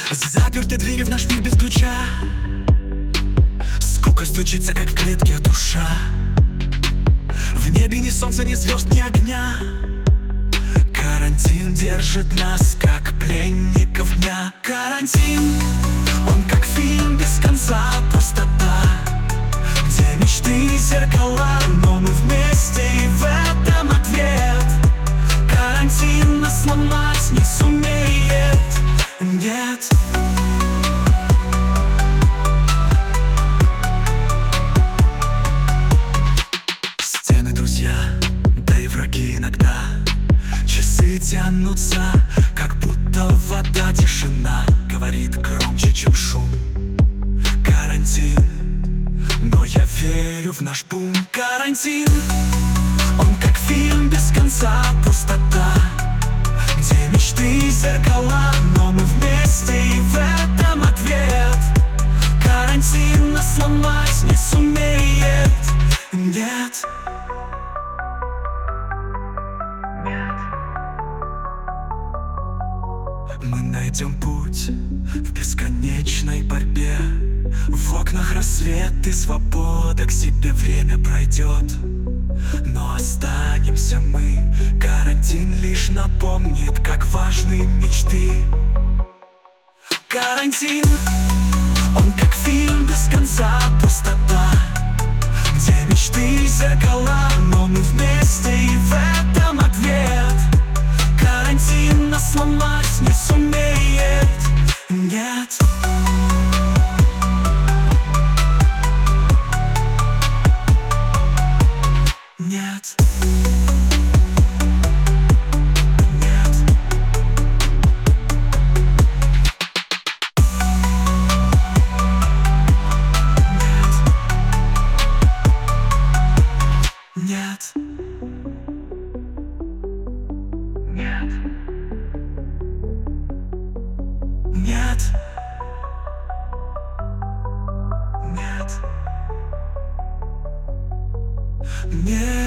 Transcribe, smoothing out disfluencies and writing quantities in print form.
Заперты двери в наш мир без ключа. Скука стучится, как в клетке душа. В небе ни солнца, ни звезд, ни огня. Карантин держит нас, как пленников дня. Карантин, он как фильм без конца, пустота, где мечты и зеркала, но мы вместе, и в этом ответ. Карантин нас сломать не сумеет, нет. Стены друзья, да и враги иногда. Часы тянутся, как будто вода. Тишина говорит громче, чем шум. Карантин, но я верю в наш бум. Карантин, он как фильм без конца, пустота, где мечты и зеркала, но мы вместе, и в этом ответ. Карантин нас сломать не сумеет, нет. Мы найдем путь в бесконечной борьбе. В окнах рассвет и свобода, к себе время пройдет, но останемся мы. Карантин лишь напомнит, как важны мечты. Карантин, он как фильм без конца, пустота, где мечты и зеркала, но мы вместе, и в этом ответ. Карантин нас сломать не сумеет, нет. Нет. Нет. Нет. Нет. Нет. Нет. Нет.